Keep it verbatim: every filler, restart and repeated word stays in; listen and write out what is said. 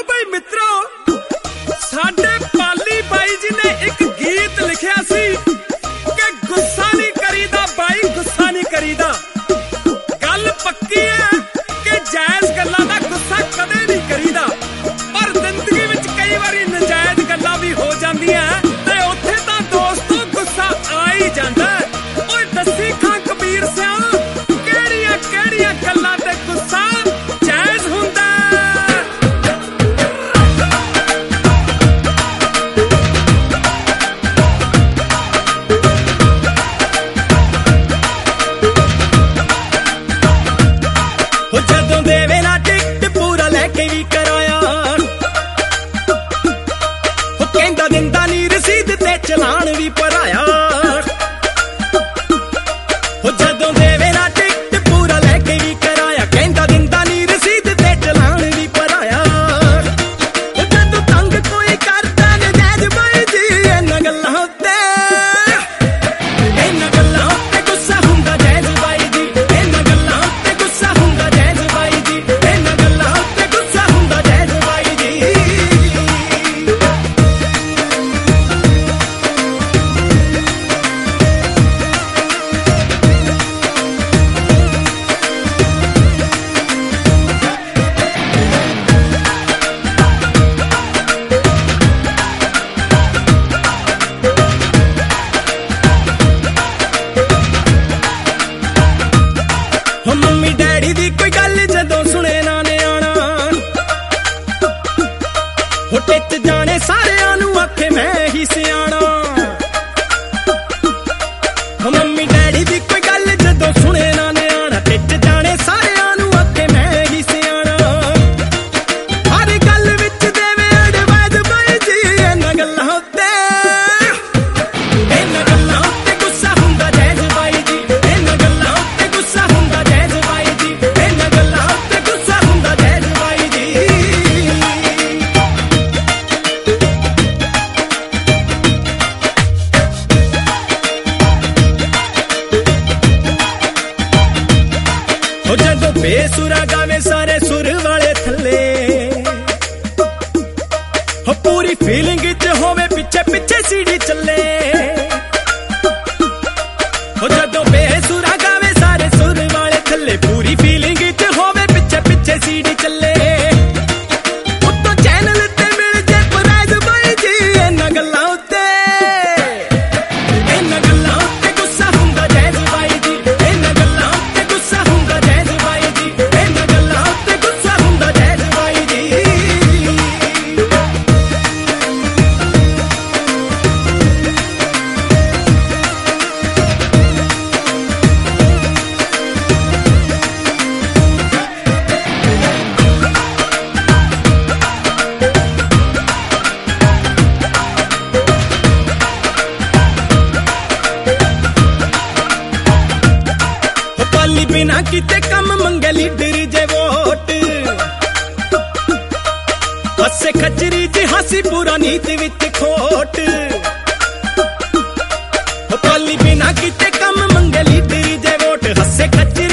ਬਈ ਮਿੱਤਰੋ, ਸਾਡੇ ਪਾਲੀ ਬਾਈ ਜੀ ਨੇ ਇੱਕ ਗੀਤ ਲਿਖਿਆ ਸੀ ਕਿ ਗੁੱਸਾ ਨਹੀਂ ਕਰੀਦਾ ਬਾਈ, ਗੁੱਸਾ ਨਹੀਂ ਕਰੀਦਾ। ਗੱਲ ਪੱਕੀ ਹੈ ਕਿ ਜਾਇਜ਼ ਗੱਲਾਂ ਦਾ ਗੁੱਸਾ ਕਦੇ ਨਹੀਂ ਕਰੀਦਾ, ਪਰ ਜ਼ਿੰਦਗੀ ਵਿੱਚ ਕਈ ਵਾਰੀ ਨਜਾਇਜ਼ ਗੱਲਾਂ ਵੀ ਹੋ ਜਾਂਦੀਆਂ ਤੇ ਉੱਥੇ ਤਾਂ ਦੋਸਤੋ ਗੁੱਸਾ ਆ ਹੀ ਜਾਂਦਾ। ਓਏ ਦੱਸੀ ਖਾਂ ਕਬੀਰ ਸਿਆ, ਕਿਹੜੀਆਂ ਕਿਹੜੀਆਂ ਗੱਲਾਂ ਤੇ ਗੁੱਸਾ ਜਾਇਜ਼ ਹੁੰਦਾ। ਜਦੋਂ ਦੇਵੇ ਨਾ ਟਿਕਟ ਪੂਰਾ ਲੈ ਕੇ ਵੀ ਕਰਾਇਆ, ਉਹ ਕਹਿੰਦਾ ਦਿੰਦਾ ਨੀ ਰਸੀਦ ਤੇ ਚਲਾਨ ਵੀ ਭਰਾਇਆ। ਉਹ ਜਦੋਂ ਦੇਵੇ ਨਾ ਟਿਕਟ ਪੂਰਾ ਲੈ ਕੇ ਵੀ ਕਰਾਇਆ, ਕਹਿੰਦਾ ਦਿੰਦਾ ਨੀ ਰਸੀਦ ਤੇ ਚਲਾਨ ਵੀ ਭਰਾਇਆ। ਉਹ ਜਦੋਂ ਤੰਗ ਕੋਈ ਕਰਦਾ ਨਜਾਇਜ਼ ਬਾਈ ਜੀ, ਇਹਨਾਂ ਗੱਲਾਂ ਉੱਤੇ ਇਹਨਾਂ ਗੱਲਾਂ ਉੱਤੇ ਗੁੱਸਾ ਹੁੰਦਾ ਜਾਇਜ਼ ਬਾਈ ਜੀ, ਇਹਨਾਂ ਗੱਲਾਂ ਉੱਤੇ ਗੁੱਸਾ ਹੁੰਦਾ ਜਾਇਜ਼ ਬਾਈ ਜੀ, ਇਹਨਾਂ ਗੱਲਾਂ ਉੱਤੇ ਗੁੱਸਾ ਹੁੰਦਾ ਜਾਇਜ਼ ਬਾਈ ਜੀ। ਹੋ ਮੰਮੀ ਡੈਡੀ ਦੀ ਕੋਈ ਗੱਲ ਜਦੋਂ ਸੁਣੇ ਨਾ ਨਿਆਣਾ, ਹੋ ਟਿੱਚ ਜਾਣੇ ਸਾਰਿਆਂ ਨੂੰ ਆਖੇ ਮੈਂ ਹੀ ਸਿਆਣਾ। ਹੋ ਮੰਮੀ ਡੈਡੀ ਦੀ ਕੋਈ ਗੱਲ ਜਦੋਂ ਸੁਣੇ ਨਾ ਨਿਆਣਾ, ਟਿੱਚ ਜਾਣੇ ਸਾਰਿਆਂ ਨੂੰ ਆਖੇ ਮੈਂ ਹੀ ਸਿਆਣਾ। ਹਰ ਗੱਲ ਵਿੱਚ ਦੇਵੇ ਐਡਵਾਈਸ ਬਾਈ ਜੀ, ਇਹਨਾਂ ਗੱਲਾਂ ਉੱਤੇ ਇਹਨਾਂ ਗੱਲਾਂ ਉੱਤੇ ਗੁੱਸਾ ਹੁੰਦਾ ਜਾਇਜ਼ ਬਾਈ ਜੀ, ਇਹਨਾਂ ਗੱਲਾਂ ਉੱਤੇ ਗੁੱਸਾ ਹੁੰਦਾ ਜਾਇਜ਼ ਬਾਈ ਜੀ, ਇਹਨਾਂ ਗੱਲਾਂ ਉੱਤੇ ਗੁੱਸਾ ਹੁੰਦਾ ਜਾਇਜ਼ ਬਾਈ ਜੀ। ਹੋ ਜਦੋਂ ਬੇਸੁਰਾ ਗਾਵੇ ਸਾਰੇ ਸੁਰ ਵਾਲੇ ਥੱਲੇ, ਹੋ ਪੂਰੀ ਫੀਲਿੰਗ ਚ ਹੋਵੇ ਪਿੱਛੇ ਪਿੱਛੇ ਸੀੜੀ ਚੱਲੇ। ਹੋ ਜਦੋਂ ਬੇਸੁਰਾ ਗਾਵੇ ਸਾਰੇ ਸੁਰ ਵਾਲੇ ਥੱਲੇ, ਪੂਰੀ ਫੀਲਿੰਗ ਚ ਹੋਵੇ ਪਿੱਛੇ ਪਿੱਛੇ ਸੀੜੀ ਚੱਲੇ। ਉੱਤੋਂ ਚੈਨਲ ਤੇ ਮਿਲ ਜੇ ਪ੍ਰਾਈਜ਼ ਬਾਈ ਜੀ, ਇਹਨਾਂ ਗੱਲਾਂ ਉੱਤੇ ਇਹਨਾਂ ਗੱਲਾਂ ਉੱਤੇ ਗੁੱਸਾ ਹੁੰਦਾ ਜਾਇਜ਼ ਬਾਈ ਜੀ, ਇਹਨਾਂ ਗੱਲਾਂ ਉੱਤੇ ਗੁੱਸਾ ਹੁੰਦਾ ਜਾਇਜ਼ ਬਾਈ ਜੀ, ਇਹਨਾਂ ਗੱਲਾਂ ਉੱਤੇ ਗੁੱਸਾ ਹੁੰਦਾ ਜਾਇਜ਼ ਬਾਈ ਜੀ। ਹੋ ਪਾਲੀ ਬਿਨਾ ਕਿਤੇ ਕੰਮ ਮੰਗੇ ਲੀਡਰ ਜੇ ਵੋਟ, ਹੱਸੇ ਖਚਰੀ ਜੀ ਹਾਸੀ ਪੂਰਾ ਨੀਤ ਵਿੱਚ ਖੋਟ। ਹੋ ਪਾਲੀ ਬਿਨਾ ਕਿਤੇ ਕੰਮ ਮੰਗੇ ਲੀਡਰ ਜੇ ਵੋਟ, ਹੱਸੇ ਖਚਰੀ